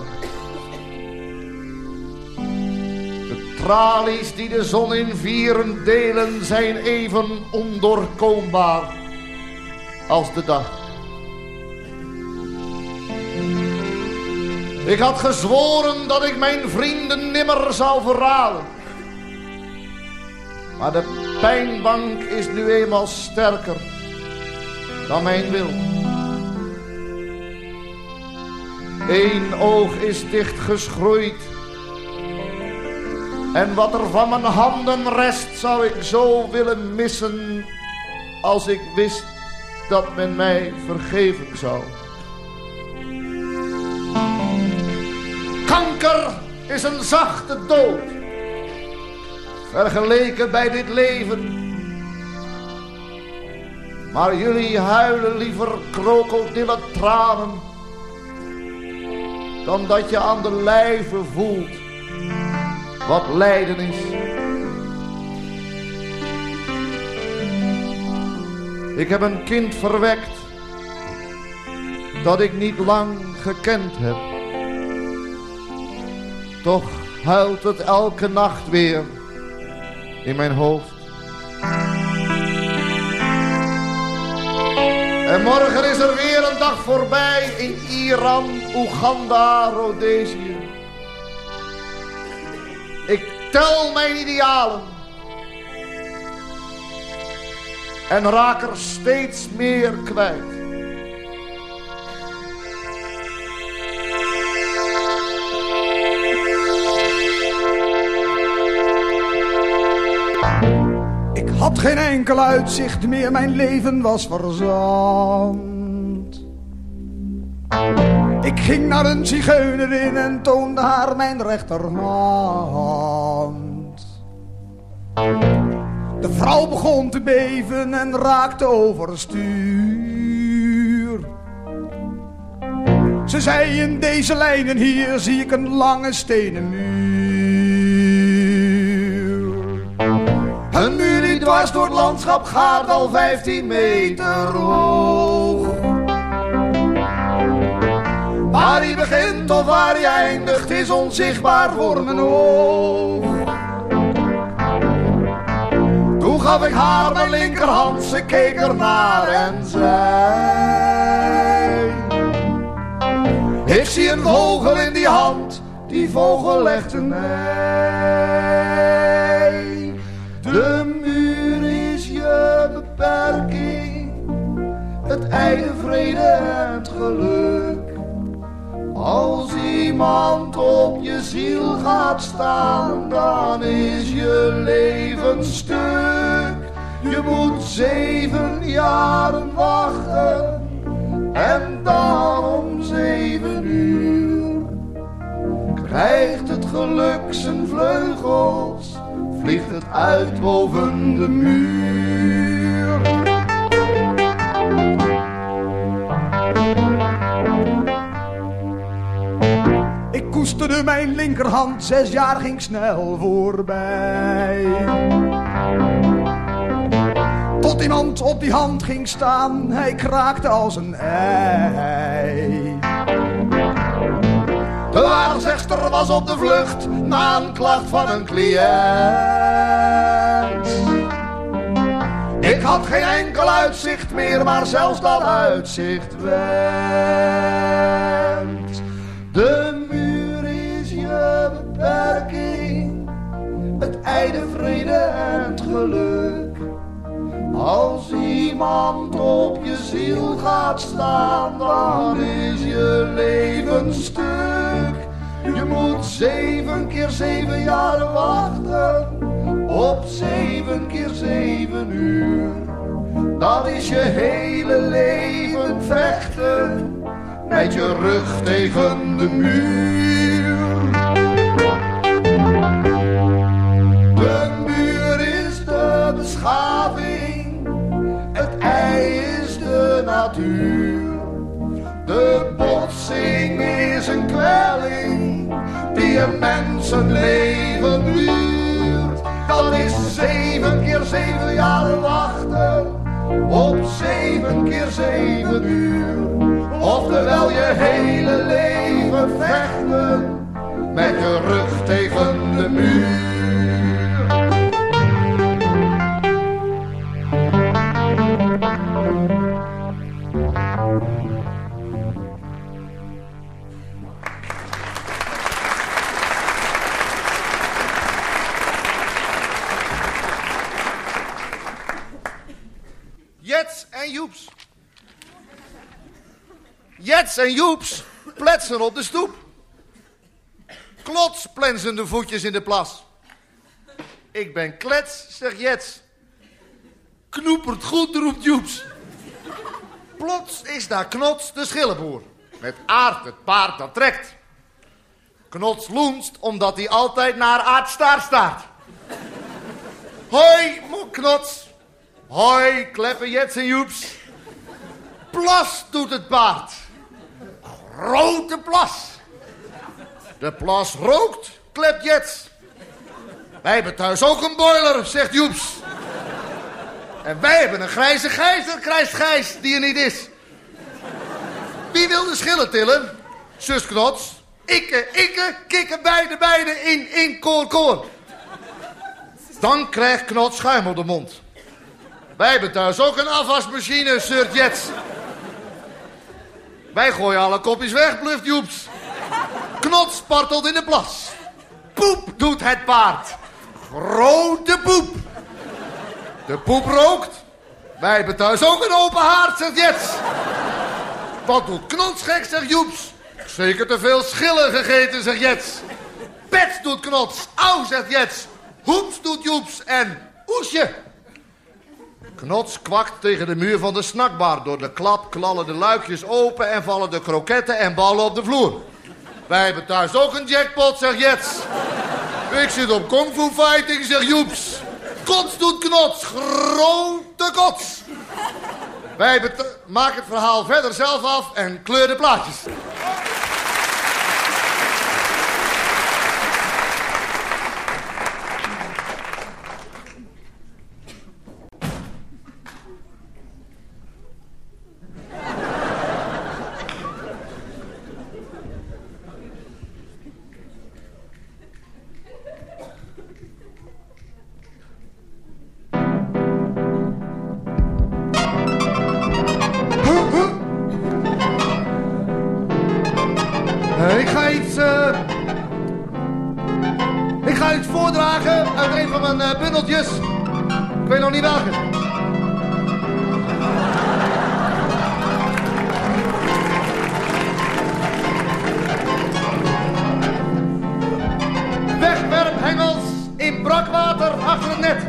De tralies die de zon in vieren delen zijn even ondoorkoombaar als de dag. Ik had gezworen dat ik mijn vrienden nimmer zou verraden. Maar de pijnbank is nu eenmaal sterker dan mijn wil. Eén oog is dichtgeschroeid. En wat er van mijn handen rest zou ik zo willen missen als ik wist dat men mij vergeven zou. Kanker is een zachte dood, vergeleken bij dit leven. Maar jullie huilen liever krokodillen tranen dan dat je aan de lijve voelt wat lijden is. Ik heb een kind verwekt dat ik niet lang gekend heb. Toch huilt het elke nacht weer in mijn hoofd. En morgen is er weer een dag voorbij in Iran, Oeganda, Rhodesië. Ik tel mijn idealen en raak er steeds meer kwijt. Ik had geen enkel uitzicht meer, mijn leven was verzand. Ik ging naar een zigeunerin en toonde haar mijn rechterhand. De vrouw begon te beven en raakte overstuur. Ze zei: in deze lijnen hier zie ik een lange stenen muur. Een muur die dwars door het landschap gaat, al vijftien meter hoog. Waar hij begint of waar hij eindigt is onzichtbaar voor mijn oog. Toen gaf ik haar mijn linkerhand, ze keek ernaar en zei: ik zie een vogel in die hand, die vogel legt een ei. De muur is je beperking, het ei de vrede en het geluk. Als iemand op je ziel gaat staan, dan is je leven stuk. Je moet zeven jaren wachten en dan om zeven uur krijgt het geluk zijn vleugels, vliegt het uit boven de muur. Ik koesterde mijn linkerhand, zes jaar ging snel voorbij. Tot iemand op die hand ging staan, hij kraakte als een ei. De waarzegster was op de vlucht na een klacht van een cliënt. Ik had geen enkel uitzicht meer, maar zelfs dat uitzicht went. De muur is je beperking, het ei de vrede en het geluk. Als iemand op je ziel gaat staan, dan is je leven stuk. Je moet zeven keer zeven jaren wachten, op zeven keer zeven uur. Dat is je hele leven vechten, met je rug tegen de muur. De muur is de beschaving, het ei is de natuur. De botsing is een kwelling die een mensenleven duurt. Dat is zeven keer zeven jaren wachten, op zeven keer zeven uur. Oftewel je hele leven vechten, met je rug tegen de muur. Jets en Joeps. Jets en Joeps pletsen op de stoep. Klots plensen de voetjes in de plas. Ik ben klets, zegt Jets. Knoepert goed, roept Joeps. Plots is daar Knots de schillenboer. Met Aard het paard dat trekt. Knots loenst omdat hij altijd naar Aard staart staart. Hoi, moe Knots. Hoi, kleppen Jets en Joeps. Plas doet het paard. Grote plas. De plas rookt, klept Jets. Wij hebben thuis ook een boiler, zegt Joeps. En wij hebben een grijze Gijs, dat krijgt Gijs, die er niet is. Wie wil de schillen tillen? Zus Knots. Ikke, ikke, kikken, beide, beide, in, in, koor, koor. Dan krijgt Knots schuim op de mond. Wij hebben thuis ook een afwasmachine, Surt Jets. Wij gooien alle kopjes weg, bluft Joeps. Knots spartelt in de plas. Poep doet het paard. Grote poep. De poep rookt. Wij hebben thuis ook een open haard, zegt Jets. Wat doet Knots gek, zegt Joeps. Zeker te veel schillen gegeten, zegt Jets. Pets doet Knots. Auw, zegt Jets. Hoeps doet Joeps. En oesje. Knots kwakt tegen de muur van de snackbar. Door de klap klallen de luikjes open en vallen de kroketten en ballen op de vloer. Wij hebben thuis ook een jackpot, zegt Jets. Ik zit op kung fu fighting, zegt Joeps. Kots doet Knots. Grote kots. Wij maken het verhaal verder zelf af en kleur de plaatjes. Ik ga iets, uh... ik ga iets voordragen uit een van mijn uh, bundeltjes. Ik weet nog niet welke. Wegwerphengels in brakwater achter het net.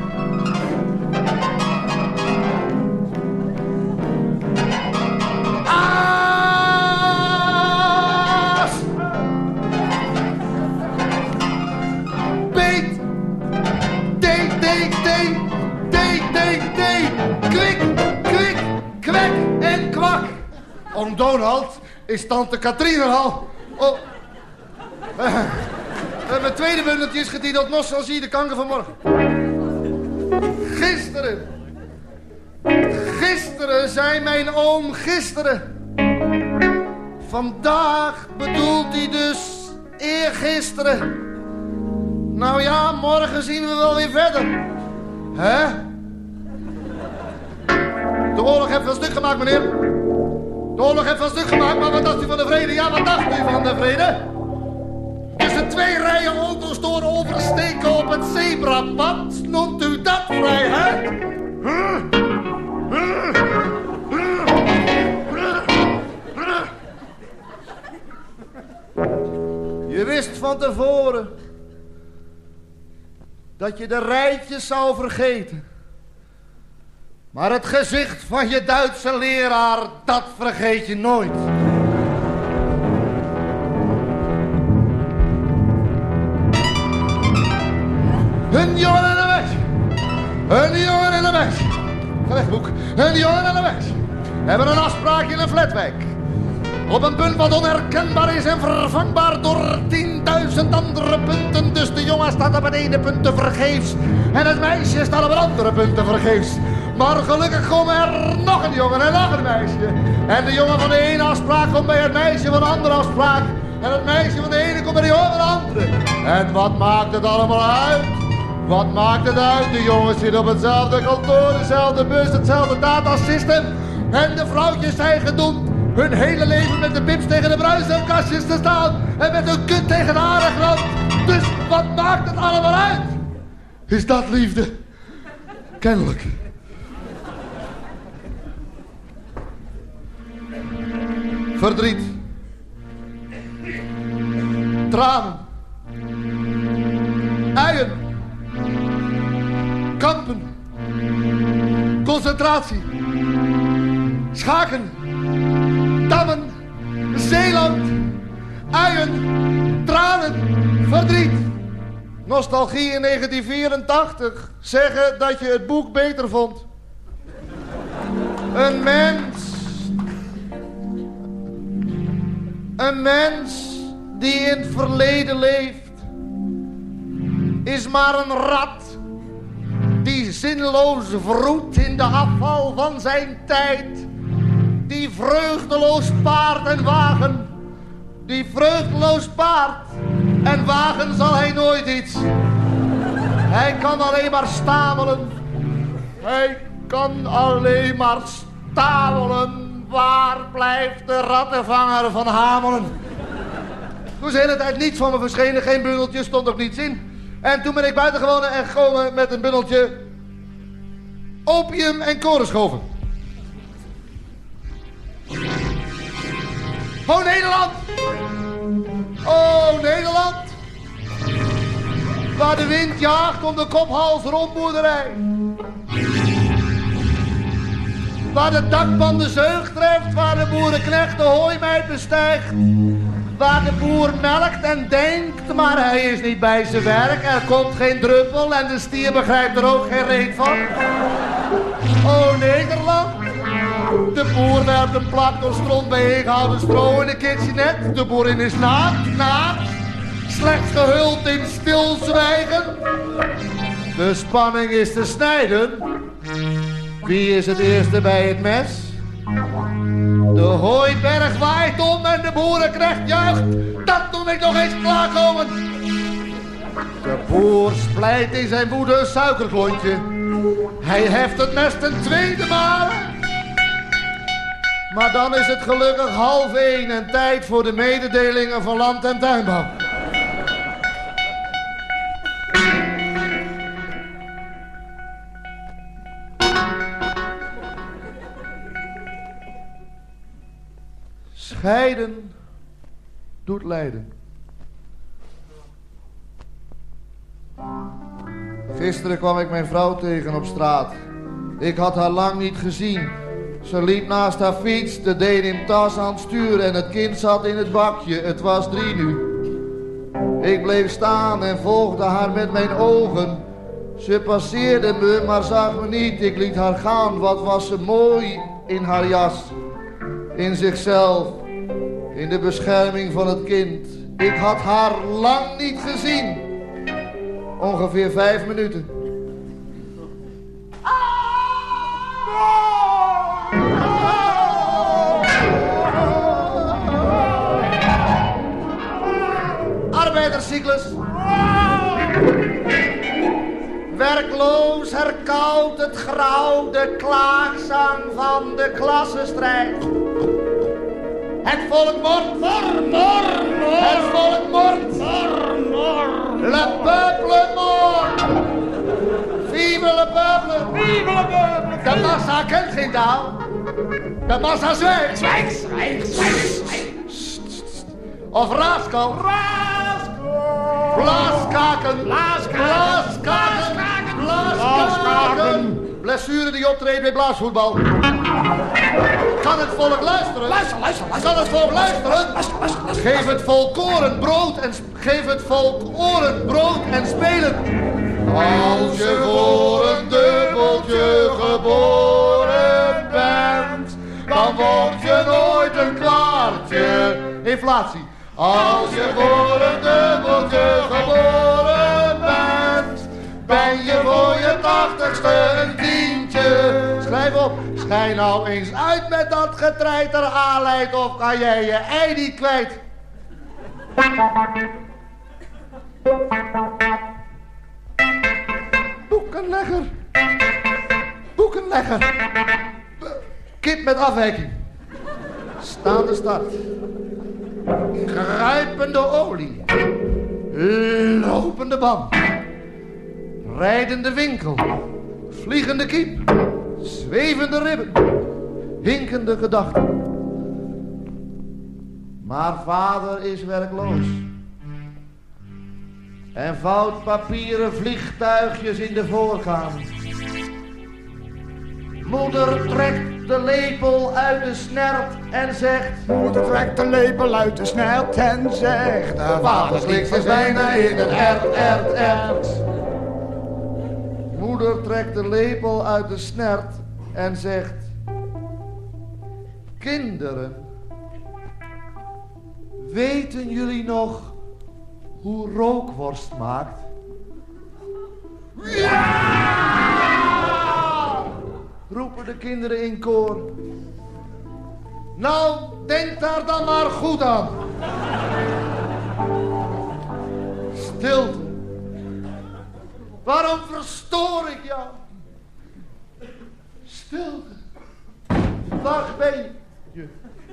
Oom Donald is tante Katrien al. Oh. Uh, uh, mijn tweede bundeltje is getiteld Nostalgie, de kanker van morgen. Gisteren. Gisteren zei mijn oom gisteren. Vandaag bedoelt hij dus eergisteren. Nou ja, morgen zien we wel weer verder. Hè? De oorlog heeft wel stuk gemaakt, meneer. De oorlog heeft wel stuk gemaakt, maar wat dacht u van de vrede? Ja, wat dacht u van de vrede? Tussen twee rijen auto's door oversteken op het zebrapad. Noemt u dat vrijheid? Je wist van tevoren dat je de rijtjes zou vergeten. Maar het gezicht van je Duitse leraar, dat vergeet je nooit. Een jongen en een meisje. Een jongen en een meisje. Ga weg, boek. Een jongen en een meisje hebben een afspraak in een flatwijk. Op een punt wat onherkenbaar is en vervangbaar door tienduizend andere punten. Dus de jongen staat op het ene punt te vergeefs. En het meisje staat op het andere punt te vergeefs. Maar gelukkig komen er nog een jongen en nog een meisje. En de jongen van de ene afspraak komt bij het meisje van de andere afspraak. En het meisje van de ene komt bij de jongen van de andere. En wat maakt het allemaal uit? Wat maakt het uit? De jongens zitten op hetzelfde kantoor, dezelfde bus, hetzelfde datasystem. En de vrouwtjes zijn gedoemd hun hele leven met de pips tegen de bruiskastjes te staan. En met hun kut tegen de harengrand. Dus wat maakt het allemaal uit? Is dat liefde? Kennelijk. Verdriet. Tranen. Uien. Kampen. Concentratie. Schaken. Dammen. Zeeland. Uien. Tranen. Verdriet. Nostalgie in negentien vierentachtig. Zeggen dat je het boek beter vond. Een mens. Een mens die in het verleden leeft, is maar een rat die zinloos vroet in de afval van zijn tijd. Die vreugdeloos paard en wagen, die vreugdeloos paard en wagen zal hij nooit iets. Hij kan alleen maar stamelen. Hij kan alleen maar stamelen. Waar blijft de rattenvanger van Hamelen? Toen is de hele tijd niets van me verschenen, geen bundeltje, stond ook niets in. En toen ben ik buiten gewonnen en gekomen met een bundeltje opium en korenschoven. Oh Nederland! Oh Nederland! Waar de wind jaagt om de kophals rondboerderij. Waar de dakpan de zeug treft, waar de boerenknecht de hooimeid bestijgt. Waar de boer melkt en denkt, maar hij is niet bij zijn werk. Er komt geen druppel en de stier begrijpt er ook geen reet van. Oh Nederland, de boer werpt een plak door stront bijeengehouden stro in de kitchenet. De boerin is naakt, naakt, slechts gehuld in stilzwijgen. De spanning is te snijden. Wie is het eerste bij het mes? De hooiberg waait om en de boerenknecht juicht. Dat doe ik nog eens klaarkomen. De boer splijt in zijn woede een suikerklontje. Hij heft het mes ten tweede maal. Maar dan is het gelukkig half één en tijd voor de mededelingen van Land- en Tuinbouw. Scheiden doet lijden. Gisteren kwam ik mijn vrouw tegen op straat. Ik had haar lang niet gezien. Ze liep naast haar fiets, de deen in tas aan het stuur en het kind zat in het bakje. Het was drie nu. Ik bleef staan en volgde haar met mijn ogen. Ze passeerde me, maar zag me niet. Ik liet haar gaan. Wat was ze mooi in haar jas. In zichzelf. In de bescherming van het kind. Ik had haar lang niet gezien. Ongeveer vijf minuten. Arbeiderscyclus. Werkloos herkauwt het grauw de klaagzang van de klassenstrijd. Het volk mort, mor, mor, mor. Het volk mort, mor, mor. Le peuple mort. Vive le peuple. Vive le peuple. De massa kent geen taal. De massa zwijgt. Zwijg, zwijg, zwijg. Of raaskal. Raaskal. Blaaskaken. Blaaskaken. Blaaskaken. Blaaskaken. Blessure die optreedt bij blaasvoetbal. Kan het volk luisteren? Luister, luister, luister. Kan het volk luisteren? Luister, luister, luister. Geef het volk koren, brood en geef het volk oren, brood en spelen. Als je voor een dubbeltje geboren bent, dan word je nooit een klaartje. Inflatie. Als je voor een dubbeltje geboren bent, ben je voor je tachtigste een tientje. Schrijf op, schijn nou eens uit met dat getreiter aanleid of kan jij je ei niet kwijt. Boekenlegger. Boekenlegger. Kip met afwijking. Staande start. Kruipende olie. Lopende band. Rijdende winkel. Vliegende kiep. Zwevende ribben. Hinkende gedachten. Maar vader is werkloos. En vouwt papieren vliegtuigjes in de voorkamer. Moeder trekt de lepel uit de snert en zegt... Moeder trekt de lepel uit de snert en zegt... De vader slikt zich bijna in het ert, ert, ert. Moeder trekt de lepel uit de snert en zegt... Kinderen, weten jullie nog hoe rookworst maakt? Ja! roepen de kinderen in koor. Nou, denk daar dan maar goed aan. Stilte. Waarom verstoor ik jou? Stilte. Waar ben je?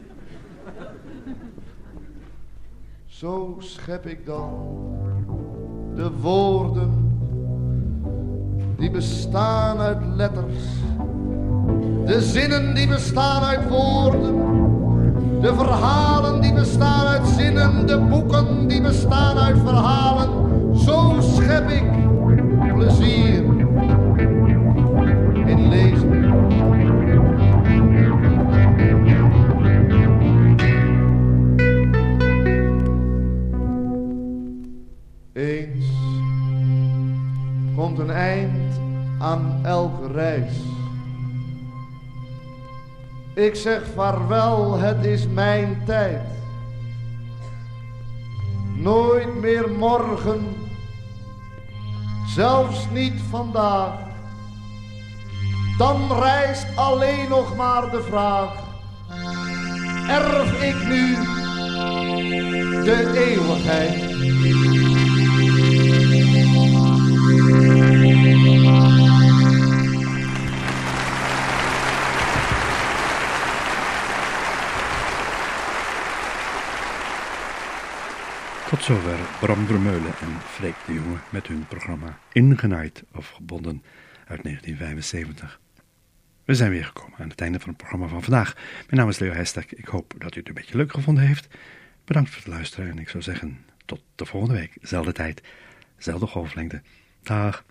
Zo schep ik dan de woorden die bestaan uit letters. De zinnen die bestaan uit woorden. De verhalen die bestaan uit zinnen. De boeken die bestaan uit verhalen. Zo schep ik plezier in lezen. Eens komt een eind aan elke reis. Ik zeg vaarwel, het is mijn tijd. Nooit meer morgen, zelfs niet vandaag. Dan rijst alleen nog maar de vraag: erf ik nu de eeuwigheid? Tot zover Bram Vermeulen en Freek de Jonge met hun programma Ingenaaid of Gebonden uit negentien vijfenzeventig. We zijn weer gekomen aan het einde van het programma van vandaag. Mijn naam is Leo Heijstek. Ik hoop dat u het een beetje leuk gevonden heeft. Bedankt voor het luisteren en ik zou zeggen tot de volgende week. Zelfde tijd, zelfde golflengte. Dag.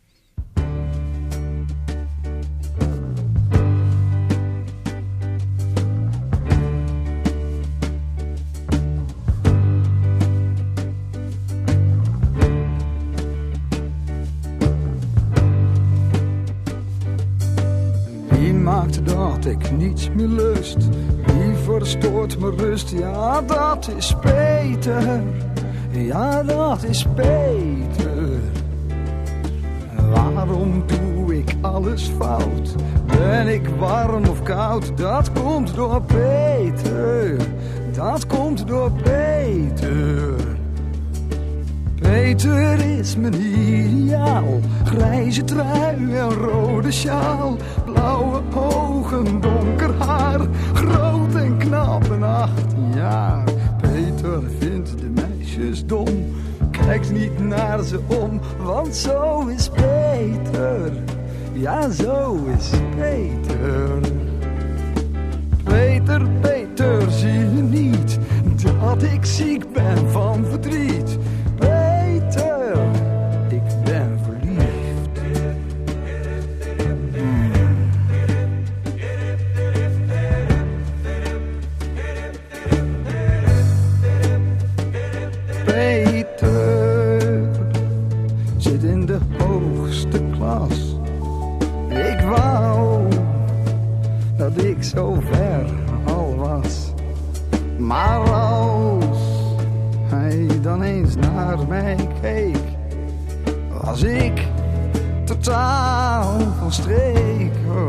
Dat ik niets meer lust, wie verstoort mijn rust? Ja, dat is Peter, ja, dat is Peter. Waarom doe ik alles fout? Ben ik warm of koud? Dat komt door Peter, dat komt door Peter. Peter is mijn ideaal, grijze trui en rode sjaal, blauwe ogen, donker haar, groot en knap en achttien jaar. Peter vindt de meisjes dom, kijkt niet naar ze om, want zo is Peter, ja zo is Peter. Peter, Peter, zie je niet dat ik ziek ben van verdriet? Peter, ik ben verliefd. Hmm. Peter zit in de hoogste klas. Ik wou dat ik zo ver al was. Maar als hij dan eens naar mij keek, was ik totaal van streek. Oh.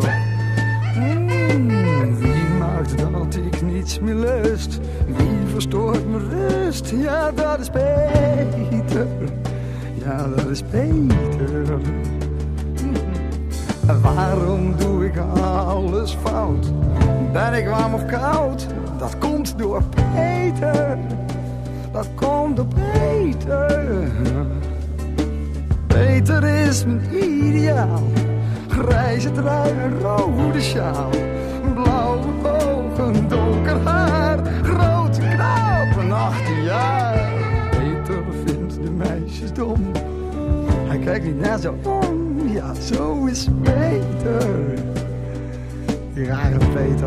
Mm, wie maakt dat ik niets meer lust? Wie verstoort mijn rust? Ja, dat is Peter. Ja, dat is Peter. Mm. Waarom doe ik alles fout? Ben ik warm of koud? Dat komt door Peter. Dat komt door Peter. Peter is mijn ideaal. Grijze trui en rode sjaal. Blauwe ogen, donker haar. Grote knap en achttien jaar. Peter vindt de meisjes dom. Hij kijkt niet naar zo om. Ja, zo is Peter. Die rare Peter.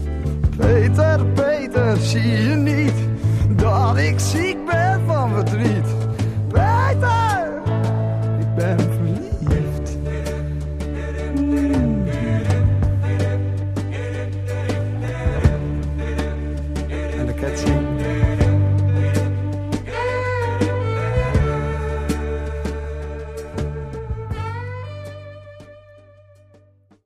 Peter, Peter, zie je niet dat ik ziek ben van verdriet?